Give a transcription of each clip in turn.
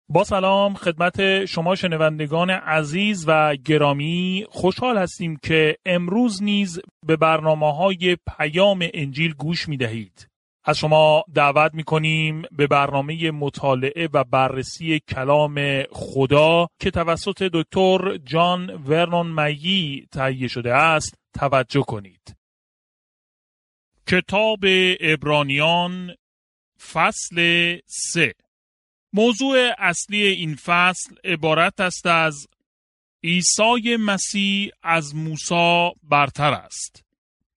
با سلام خدمت شما شنوندگان عزیز و گرامی، خوشحال هستیم که امروز نیز به برنامه‌های پیام انجیل گوش می‌دهید. از شما دعوت می‌کنیم به برنامه مطالعه و بررسی کلام خدا که توسط دکتر جان ورنون مگی تهیه شده است توجه کنید. کتاب عبرانیان فصل 3. موضوع اصلی این فصل عبارت است از عیسی مسیح از موسی برتر است.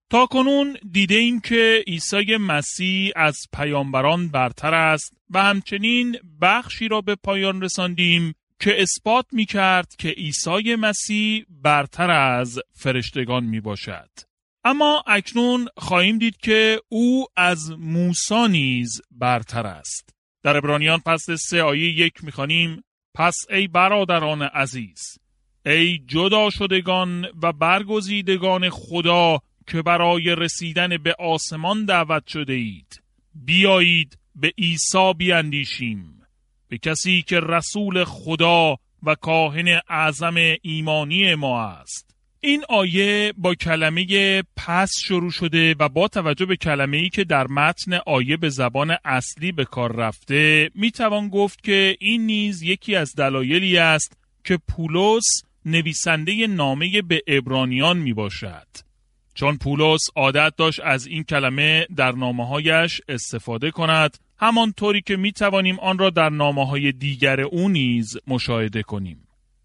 تاکنون دیده ایم که عیسی مسیح از پیامبران برتر است و همچنین بخشی را به پایان رساندیم که اثبات می کرد که عیسی مسیح برتر از فرشتگان می باشد. اما اکنون خواهیم دید که او از موسی نیز برتر است. در عبرانیان فصل 3 آیه 1 می‌خوانیم: پس ای برادران عزیز، ای جدا شدگان و برگزیدگان خدا که برای رسیدن به آسمان دعوت شده اید، بیایید به عیسی بیندیشیم، به کسی که رسول خدا و کاهن اعظم ایمانی ما است. این آیه با کلمه پس شروع شده و با توجه به کلمه‌ای که در متن آیه به زبان اصلی به کار رفته میتوان گفت که این نیز یکی از دلایلی است که پولس نویسنده نامه به عبرانیان میباشد، چون پولس عادت داشت از این کلمه در نامه‌هایش استفاده کند، همانطوری که میتوانیم آن را در نامه‌های دیگر او نیز مشاهده کنیم.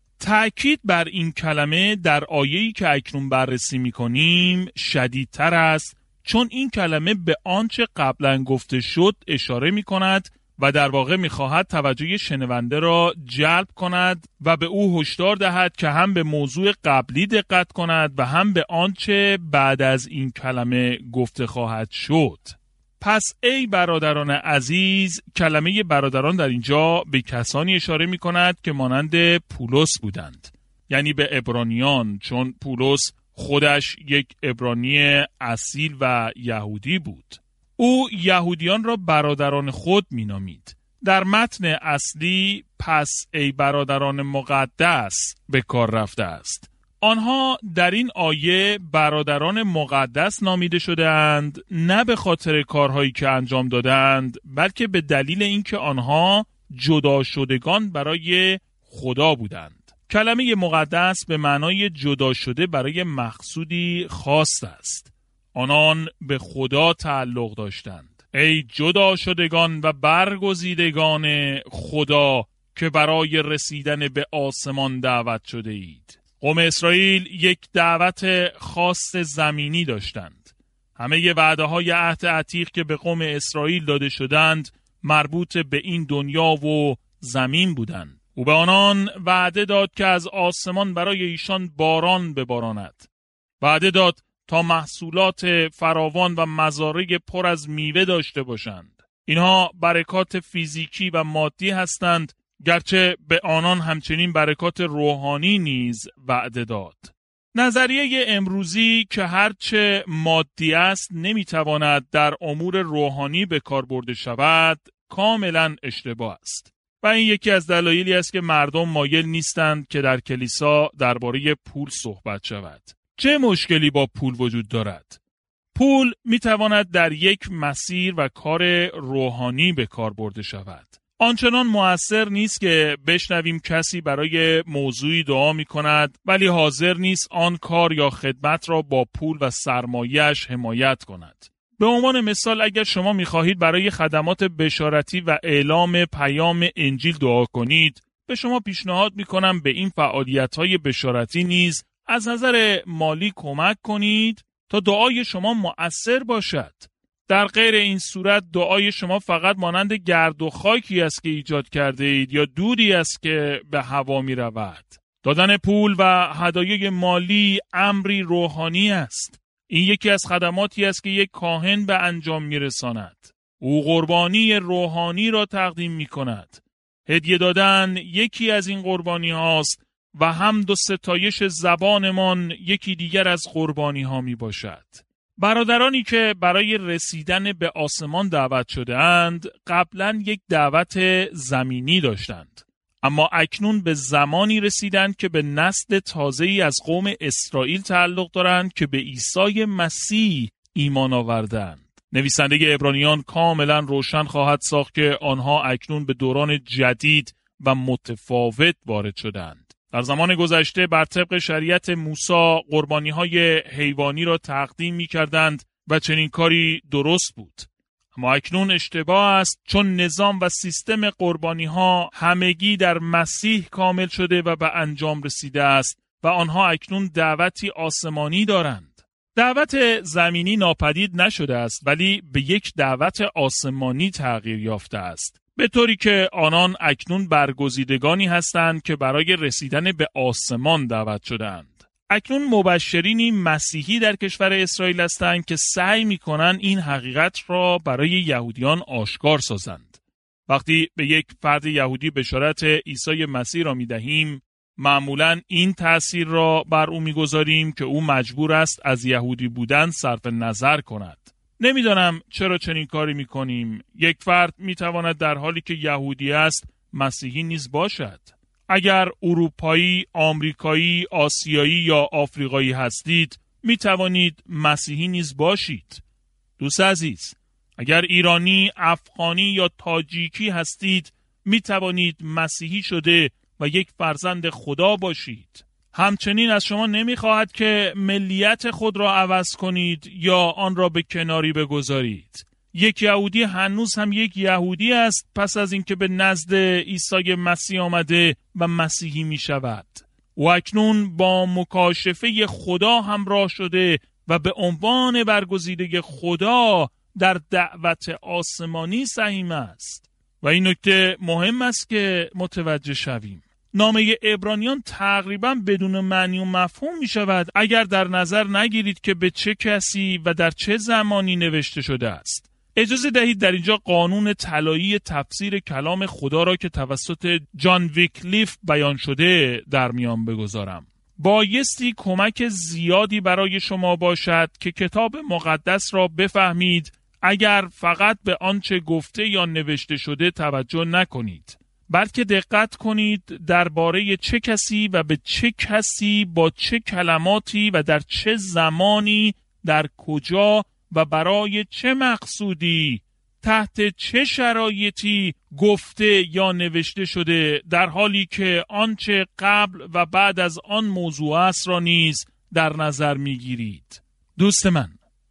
تأکید بر این کلمه در آیه‌ای که اکنون بررسی می‌کنیم شدیدتر است، چون این کلمه به آنچه قبلا گفته شد اشاره می‌کند و در واقع می‌خواهد توجه شنونده را جلب کند و به او هشدار دهد که هم به موضوع قبلی دقت کند و هم به آنچه بعد از این کلمه گفته خواهد شد. پس ای برادران عزیز، کلمه برادران در اینجا به کسانی اشاره می کند که مانند پولس بودند، یعنی به عبرانیان، چون پولس خودش یک عبرانی اصیل و یهودی بود. او یهودیان را برادران خود می نامید. در متن اصلی پس ای برادران مقدس به کار رفته است. آنها در این آیه برادران مقدس نامیده شدند، نه به خاطر کارهایی که انجام دادند، بلکه به دلیل اینکه آنها جدا شدگان برای خدا بودند. کلمه مقدس به معنای جدا شده برای مقصودی خاص است. آنان به خدا تعلق داشتند. ای جدا شدگان و برگزیدگان خدا که برای رسیدن به آسمان دعوت شده اید. قوم اسرائیل یک دعوت خاص زمینی داشتند. همه وعده های عهد عتیق که به قوم اسرائیل داده شدند مربوط به این دنیا و زمین بودند. او به آنان وعده داد که از آسمان برای ایشان باران بباراند. وعده داد تا محصولات فراوان و مزارع پر از میوه داشته باشند. اینها برکات فیزیکی و مادی هستند، گرچه به آنان همچنین برکات روحانی نیز وعده داد. نظریه امروزی که هرچه مادی است نمیتواند در امور روحانی به کار برده شود کاملا اشتباه است و این یکی از دلایلی است که مردم مایل نیستند که در کلیسا درباره پول صحبت شود. چه مشکلی با پول وجود دارد؟ پول میتواند در یک مسیر و کار روحانی به کار برده شود. آنچنان مؤثر نیست که بشنویم کسی برای موضوعی دعا می کند ولی حاضر نیست آن کار یا خدمت را با پول و سرمایه‌اش حمایت کند. به عنوان مثال اگر شما می خواهید برای خدمات بشارتی و اعلام پیام انجیل دعا کنید، به شما پیشنهاد می کنم به این فعالیت‌های بشارتی نیز از نظر مالی کمک کنید تا دعای شما مؤثر باشد. در غیر این صورت دعای شما فقط مانند گرد و خاکی است که ایجاد کرده اید یا دودی است که به هوا می رود. دادن پول و هدایای مالی امری روحانی است. این یکی از خدماتی است که یک کاهن به انجام می رساند. او قربانی روحانی را تقدیم می کند. هدیه دادن یکی از این قربانی هاست و حمد و ستایش زبانمان یکی دیگر از قربانی ها می باشد. برادرانی که برای رسیدن به آسمان دعوت شده اند قبلا یک دعوت زمینی داشتند. اما اکنون به زمانی رسیدند که به نسل تازه‌ای از قوم اسرائیل تعلق دارند که به عیسی مسیح ایمان آوردند. نویسنده عبرانیان کاملا روشن خواهد ساخت که آنها اکنون به دوران جدید و متفاوت وارد شدند. در زمان گذشته بر طبق شریعت موسی قربانی‌های حیوانی را تقدیم می‌کردند و چنین کاری درست بود. اما اکنون اشتباه است، چون نظام و سیستم قربانی‌ها همگی در مسیح کامل شده و به انجام رسیده است و آنها اکنون دعوتی آسمانی دارند. دعوت زمینی ناپدید نشده است، ولی به یک دعوت آسمانی تغییر یافته است، به طوری که آنان اکنون برگزیدگانی هستند که برای رسیدن به آسمان دعوت شدند. اکنون مبشرینی مسیحی در کشور اسرائیل هستند که سعی می‌کنند این حقیقت را برای یهودیان آشکار سازند. وقتی به یک فرد یهودی بشارت عیسی مسیح را می‌دهیم، معمولاً این تأثیر را بر او می‌گذاریم که او مجبور است از یهودی بودن صرف نظر کند. نمی‌دانم چرا چنین کاری می‌کنیم. یک فرد می‌تواند در حالی که یهودی است مسیحی نیز باشد. اگر اروپایی، آمریکایی، آسیایی یا آفریقایی هستید، می توانید مسیحی نیز باشید. دوست عزیز، اگر ایرانی، افغانی یا تاجیکی هستید، می توانید مسیحی شده و یک فرزند خدا باشید. همچنین از شما نمی خواهد که ملیت خود را عوض کنید یا آن را به کناری بگذارید. یک یهودی هنوز هم یک یهودی است پس از اینکه به نزد عیسی مسیح آمده و مسیحی می شود. و اکنون با مکاشفه خدا همراه شده و به عنوان برگزیده خدا در دعوت آسمانی سهیم است. و این نکته مهم است که متوجه شویم. نامه عبرانیان تقریبا بدون معنی و مفهوم می شود اگر در نظر نگیرید که به چه کسی و در چه زمانی نوشته شده است. اجازه دهید در اینجا قانون طلایی تفسیر کلام خدا را که توسط جان ویکلیف بیان شده در میان بگذارم. بایستی کمک زیادی برای شما باشد که کتاب مقدس را بفهمید اگر فقط به آنچه گفته یا نوشته شده توجه نکنید، بلکه دقت کنید درباره چه کسی و به چه کسی با چه کلماتی و در چه زمانی در کجا و برای چه مقصودی تحت چه شرایطی گفته یا نوشته شده، در حالی که آنچه قبل و بعد از آن موضوع است را نیز در نظر میگیرید. دوست من،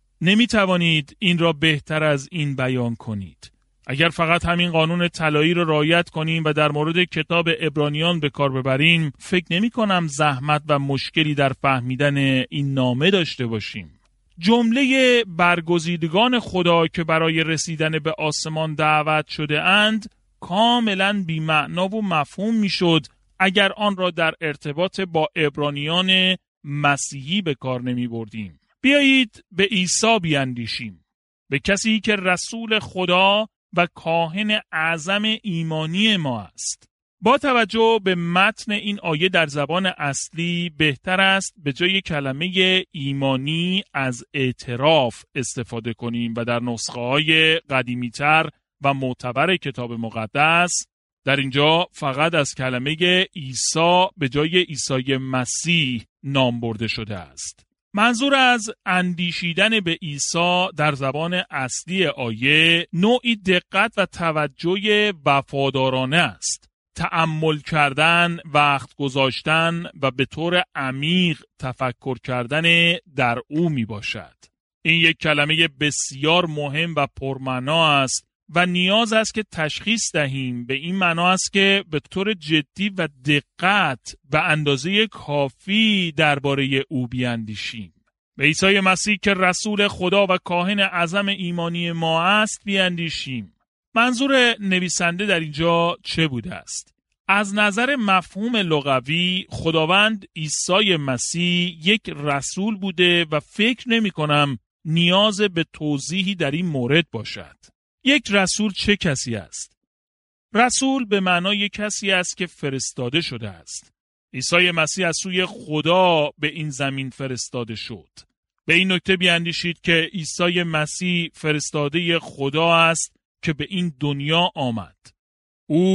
نمیتوانید این را بهتر از این بیان کنید. اگر فقط همین قانون طلایی را رعایت کنیم و در مورد کتاب عبرانیان به کار ببریم، فکر نمی کنم زحمت و مشکلی در فهمیدن این نامه داشته باشیم. جمله برگزیدگان خدا که برای رسیدن به آسمان دعوت شده اند کاملا بی‌معنا و مفهوم میشد اگر آن را در ارتباط با عبرانیان مسیحی به کار نمی بردیم. بیایید به عیسی بیاندیشیم، به کسی که رسول خدا و کاهن اعظم ایمانی ما است. با توجه به متن این آیه در زبان اصلی بهتر است به جای کلمه ایمانی از اعتراف استفاده کنیم و در نسخه‌های قدیمی‌تر و معتبر کتاب مقدس در اینجا فقط از کلمه عیسی به جای عیسی مسیح نام برده شده است. منظور از اندیشیدن به عیسی در زبان اصلی آیه نوعی دقت و توجه وفادارانه است. تأمل کردن، وقت گذاشتن و به طور عمیق تفکر کردن در او می باشد. این یک کلمه بسیار مهم و پرمعنا است و نیاز است که تشخیص دهیم. به این معنا است که به طور جدی و دقت به اندازه کافی درباره او بیاندیشیم. به عیسی مسیح که رسول خدا و کاهن اعظم ایمانی ما است بیاندیشیم. منظور نویسنده در اینجا چه بوده است؟ از نظر مفهوم لغوی خداوند عیسی مسیح یک رسول بوده و فکر نمی کنم نیاز به توضیحی در این مورد باشد. یک رسول چه کسی است؟ رسول به معنای کسی است که فرستاده شده است. عیسی مسیح از سوی خدا به این زمین فرستاده شد. به این نکته بیاندیشید که عیسی مسیح فرستاده خدا است که به این دنیا آمد. او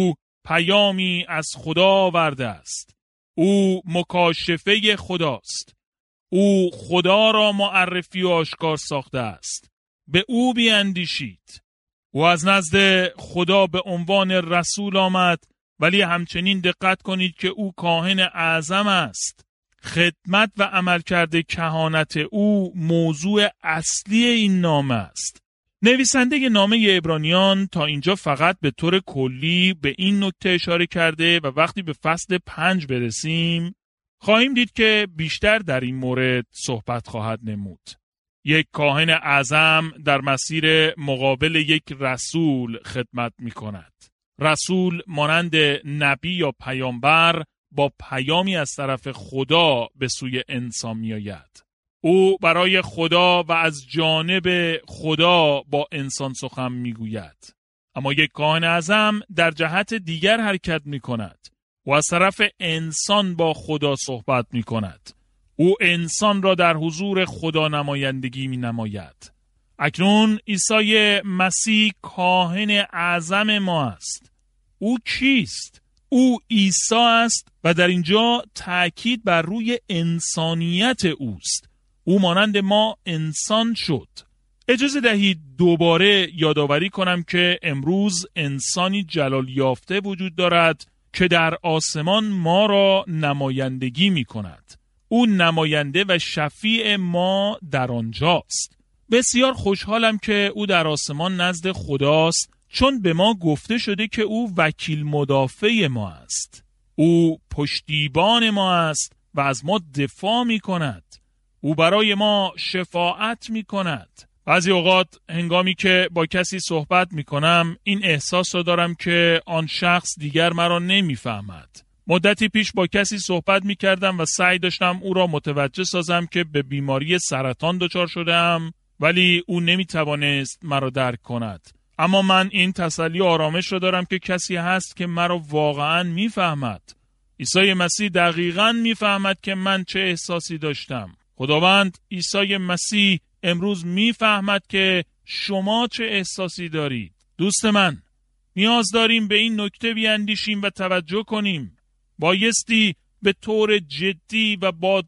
پیامی از خدا آورده است. او مکاشفه خداست. او خدا را معرفی و آشکار ساخته است. به او بیاندیشید. او از نزد خدا به عنوان رسول آمد، ولی همچنین دقت کنید که او کاهن اعظم است. خدمت و عملکرد کهانت او موضوع اصلی این نامه است. نویسنده نامه عبرانیان تا اینجا فقط به طور کلی به این نکته اشاره کرده و وقتی به فصل 5 برسیم خواهیم دید که بیشتر در این مورد صحبت خواهد نمود. یک کاهن اعظم در مسیر مقابل یک رسول خدمت می کند. رسول مانند نبی یا پیامبر با پیامی از طرف خدا به سوی انسان می آید. او برای خدا و از جانب خدا با انسان سخن می گوید. اما یک کاهن اعظم در جهت دیگر حرکت می کند و از طرف انسان با خدا صحبت می کند. او انسان را در حضور خدا نمایندگی می نماید. اکنون عیسی مسیح کاهن اعظم ما است. او کیست؟ او عیسی است و در اینجا تأکید بر روی انسانیت اوست. او مانند ما انسان شد. اجازه دهید دوباره یادآوری کنم که امروز انسانی جلال یافته وجود دارد که در آسمان ما را نمایندگی می کند. او نماینده و شفیع ما در آنجاست. بسیار خوشحالم که او در آسمان نزد خداست، چون به ما گفته شده که او وکیل مدافع ما است. او پشتیبان ما است و از ما دفاع می کند. او برای ما شفاعت می کند. بعضی اوقات هنگامی که با کسی صحبت می کنم این احساس رو دارم که آن شخص دیگر مرا نمی فهمد. مدتی پیش با کسی صحبت می کردم و سعی داشتم او را متوجه سازم که به بیماری سرطان دچار شدم، ولی او نمی توانست مرا درک کند. اما من این تسلی و آرامش را دارم که کسی هست که مرا واقعاً می فهمد. عیسی مسیح دقیقاً می فهمد که من چه احساسی داشتم. خداوند عیسی مسیح امروز می فهمد که شما چه احساسی دارید. دوست من، نیاز داریم به این نکته بیاندیشیم و توجه کنیم. بایستی به طور جدی و با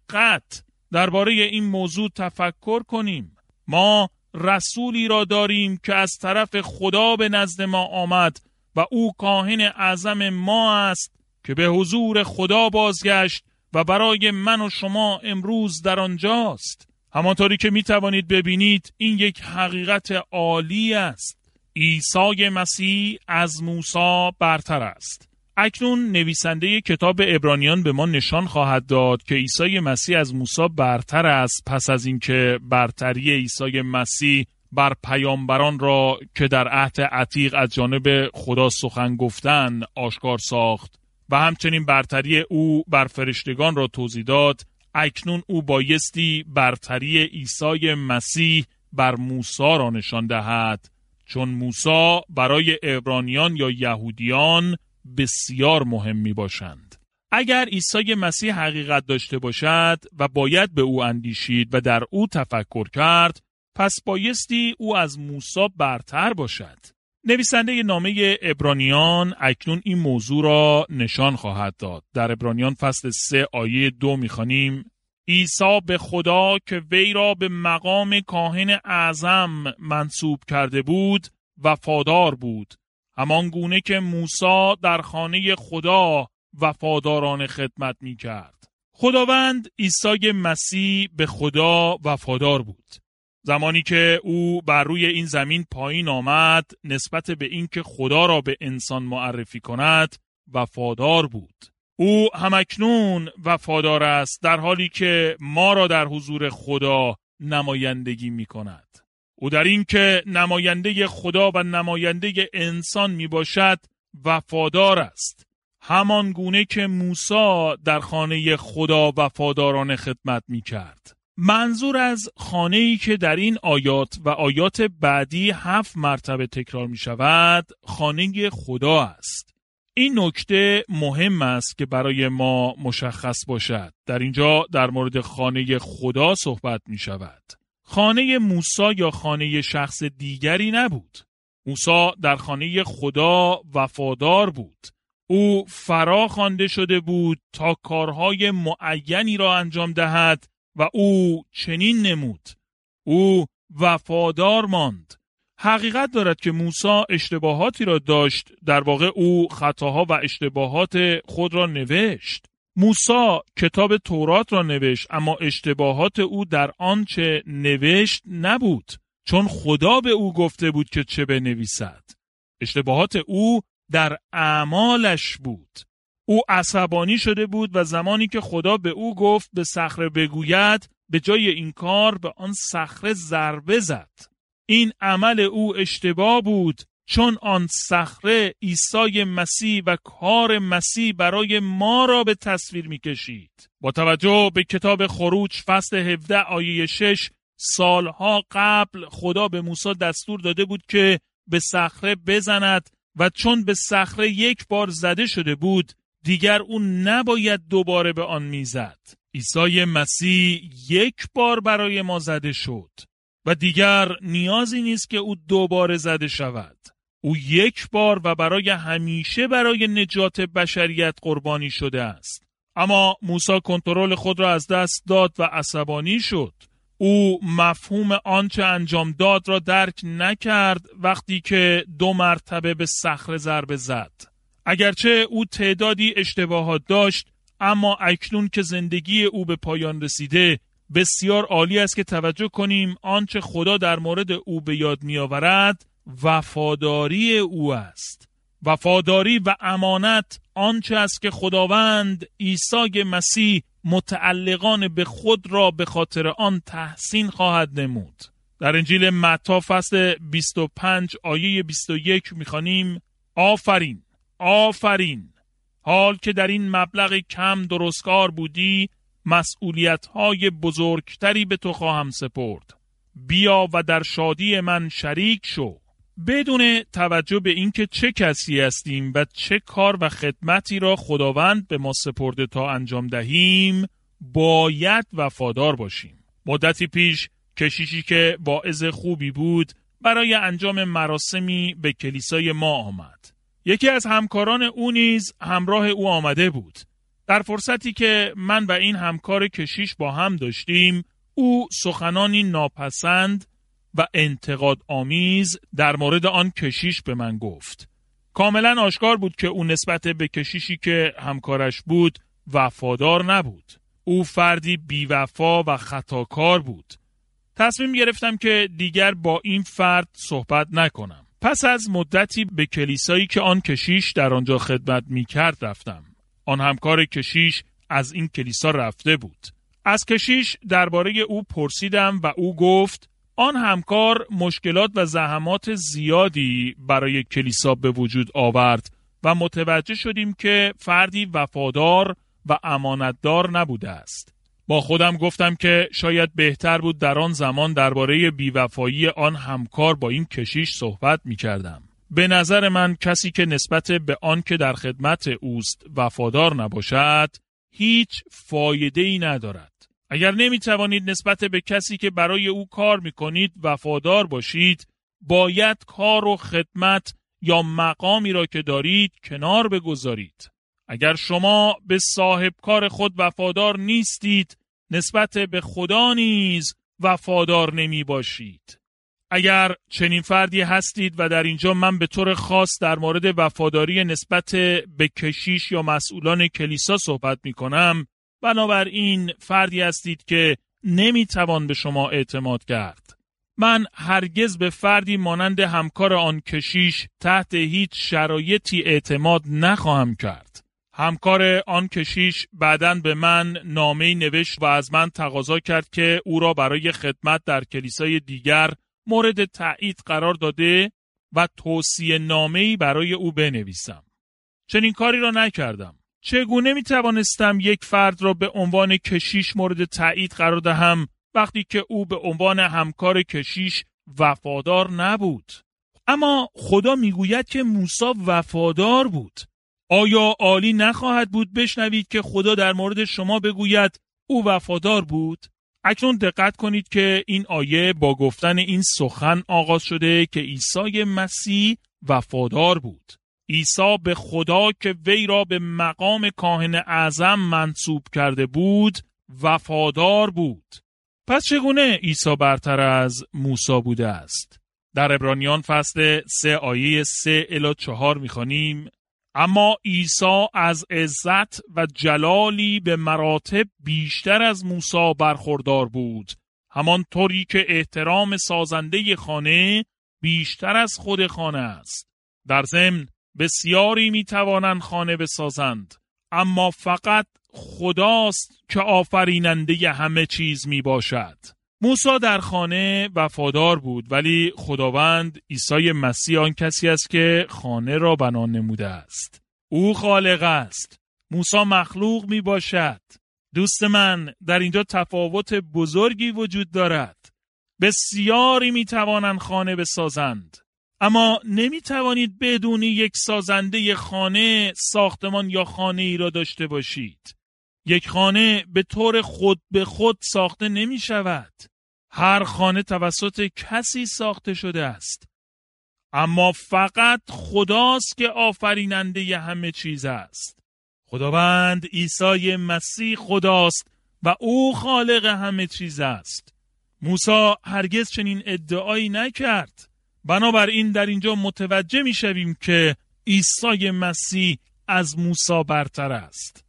دقت درباره این موضوع تفکر کنیم. ما رسولی را داریم که از طرف خدا به نزد ما آمد و او کاهن اعظم ما است که به حضور خدا بازگشت و برای من و شما امروز در آنجاست. همانطوری که می توانید ببینید این یک حقیقت عالی است. عیسی مسیح از موسی برتر است. اکنون نویسنده کتاب عبرانیان به ما نشان خواهد داد که عیسی مسیح از موسی برتر است، پس از اینکه برتری عیسی مسیح بر پیامبران را که در عهد عتیق از جانب خدا سخن گفتند آشکار ساخت و همچنین برتری او بر فرشتگان را توضیح داد. اکنون او بایستی برتری عیسی مسیح بر موسی را نشان دهد، چون موسی برای عبرانیان یا یهودیان بسیار مهم می باشند. اگر عیسی مسیح حقیقت داشته باشد و باید به او اندیشید و در او تفکر کرد، پس بایستی او از موسی برتر باشد. نویسنده نامه عبرانیان اکنون این موضوع را نشان خواهد داد. در عبرانیان فصل 3 آیه 2 می‌خوانیم: عیسی به خدا که وی را به مقام کاهن اعظم منصوب کرده بود وفادار بود، همان گونه که موسی در خانه خدا وفادارانه خدمت می کرد. خداوند عیسی مسیح به خدا وفادار بود. زمانی که او بر روی این زمین پایین آمد، نسبت به این که خدا را به انسان معرفی کند وفادار بود. او همکنون وفادار است، در حالی که ما را در حضور خدا نمایندگی می کند. او در این که نماینده خدا و نماینده انسان می باشد وفادار است، همان گونه که موسی در خانه خدا وفادارانه خدمت می کرد. منظور از خانه‌ای که در این آیات و آیات بعدی 7 مرتبه تکرار می شود خانه خدا است. این نکته مهم است که برای ما مشخص باشد. در اینجا در مورد خانه خدا صحبت می شود. خانه موسی یا خانه شخص دیگری نبود. موسی در خانه خدا وفادار بود. او فرا خوانده شده بود تا کارهای معینی را انجام دهد و او چنین نمود. او وفادار ماند. حقیقت دارد که موسی اشتباهاتی را داشت. در واقع او خطاها و اشتباهات خود را نوشت. موسی کتاب تورات را نوشت، اما اشتباهات او در آنچه نوشت نبود، چون خدا به او گفته بود که چه بنویسد. اشتباهات او در اعمالش بود. او عصبانی شده بود و زمانی که خدا به او گفت به صخره بگوید، به جای این کار به آن صخره ضربه زد. این عمل او اشتباه بود، چون آن صخره عیسی مسیح و کار مسیح برای ما را به تصویر می کشید. با توجه به کتاب خروج فصل 17 آیه 6، سالها قبل خدا به موسی دستور داده بود که به صخره بزند و چون به صخره یک بار زده شده بود، دیگر او نباید دوباره به آن میزد. عیسی مسیح یک بار برای ما زده شد و دیگر نیازی نیست که او دوباره زده شود. او یک بار و برای همیشه برای نجات بشریت قربانی شده است. اما موسی کنترل خود را از دست داد و عصبانی شد. او مفهوم آنچه انجام داد را درک نکرد وقتی که 2 مرتبه به صخره ضربه زد. اگرچه او تعدادی اشتباهات داشت، اما اکنون که زندگی او به پایان رسیده، بسیار عالی است که توجه کنیم آنچه خدا در مورد او به یاد می آورد وفاداری او است. وفاداری و امانت آنچه است که خداوند عیسی مسیح متعلقان به خود را به خاطر آن تحسین خواهد نمود. در انجیل متی فصل 25 آیه 21 می‌خوانیم: آفرین، آفرین، حال که در این مبلغ کم درستکار بودی، مسئولیت‌های بزرگتری به تو خواهم سپرد. بیا و در شادی من شریک شو. بدون توجه به اینکه چه کسی هستیم و چه کار و خدمتی را خداوند به ما سپرده تا انجام دهیم، باید وفادار باشیم. مدتی پیش کشیشی که واعظ خوبی بود برای انجام مراسمی به کلیسای ما آمد. یکی از همکاران او نیز همراه او آمده بود. در فرصتی که من و این همکار کشیش با هم داشتیم، او سخنانی ناپسند و انتقاد آمیز در مورد آن کشیش به من گفت. کاملا آشکار بود که او نسبت به کشیشی که همکارش بود وفادار نبود. او فردی بیوفا و خطاکار بود. تصمیم گرفتم که دیگر با این فرد صحبت نکنم. پس از مدتی به کلیسایی که آن کشیش در آنجا خدمت می‌کرد رفتم. آن همکار کشیش از این کلیسا رفته بود. از کشیش درباره او پرسیدم و او گفت آن همکار مشکلات و زحمات زیادی برای کلیسا به وجود آورد و متوجه شدیم که فردی وفادار و امانتدار نبوده است. با خودم گفتم که شاید بهتر بود در آن زمان درباره بیوفایی آن همکار با این کشیش صحبت می کردم. به نظر من کسی که نسبت به آن که در خدمت اوست وفادار نباشد هیچ فایده‌ای ندارد. اگر نمی توانید نسبت به کسی که برای او کار می کنید وفادار باشید، باید کار و خدمت یا مقامی را که دارید کنار بگذارید. اگر شما به صاحب کار خود وفادار نیستید، نسبت به خدا نیز وفادار نمی باشید. اگر چنین فردی هستید و در اینجا من به طور خاص در مورد وفاداری نسبت به کشیش یا مسئولان کلیسا صحبت می کنم، بنابراین فردی هستید که نمیتوان به شما اعتماد کرد. من هرگز به فردی مانند همکار آن کشیش تحت هیچ شرایطی اعتماد نخواهم کرد. همکار آن کشیش بعداً به من نامه‌ای نوشت و از من تقاضا کرد که او را برای خدمت در کلیسای دیگر مورد تایید قرار داده و توصیه نامه‌ای برای او بنویسم. چنین کاری را نکردم. چگونه می توانستم یک فرد را به عنوان کشیش مورد تایید قرار دهم وقتی که او به عنوان همکار کشیش وفادار نبود؟ اما خدا می گوید که موسی وفادار بود. آیا عالی نخواهد بود بشنوید که خدا در مورد شما بگوید او وفادار بود؟ اکنون دقت کنید که این آیه با گفتن این سخن آغاز شده که عیسی مسیح وفادار بود. عیسی به خدا که وی را به مقام کاهن اعظم منصوب کرده بود وفادار بود. پس چگونه عیسی برتر از موسی بوده است؟ در عبرانیان فصل 3 آیه 3 الی 4 می‌خوانیم: اما عیسی از عزت و جلالی به مراتب بیشتر از موسی برخوردار بود، همانطوری که احترام سازنده خانه بیشتر از خود خانه است. در ضمن بسیاری میتوانند خانه بسازند، اما فقط خداست که آفریننده همه چیز می باشد. موسی در خانه وفادار بود، ولی خداوند عیسی مسیح آن کسی است که خانه را بنا نموده است. او خالق است، موسی مخلوق می باشد. دوست من، در اینجا تفاوت بزرگی وجود دارد. بسیاری می توانند خانه بسازند، اما نمی توانید بدون یک سازنده خانه ساختمان یا خانه ای را داشته باشید. یک خانه به طور خود به خود ساخته نمی شود. هر خانه توسط کسی ساخته شده است. اما فقط خداست که آفریننده همه چیز است. خداوند عیسی مسیح خداست و او خالق همه چیز است. موسی هرگز چنین ادعایی نکرد. بنابراین در اینجا متوجه می شویم که عیسی مسیح از موسی برتر است.